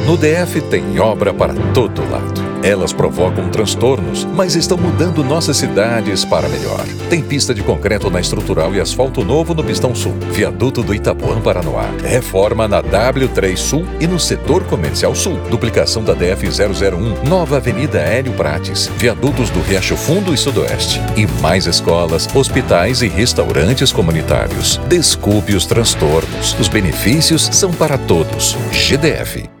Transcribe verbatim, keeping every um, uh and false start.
No D F tem obra para todo lado. Elas provocam transtornos, mas estão mudando nossas cidades para melhor. Tem pista de concreto na Estrutural e asfalto novo no Pistão Sul. Viaduto do Itapuã Paranoá. Reforma na W três Sul e no Setor Comercial Sul. Duplicação da D F zero zero um. Nova Avenida Hélio Prates. Viadutos do Riacho Fundo e Sudoeste. E mais escolas, hospitais e restaurantes comunitários. Desculpe os transtornos. Os benefícios são para todos. G D F.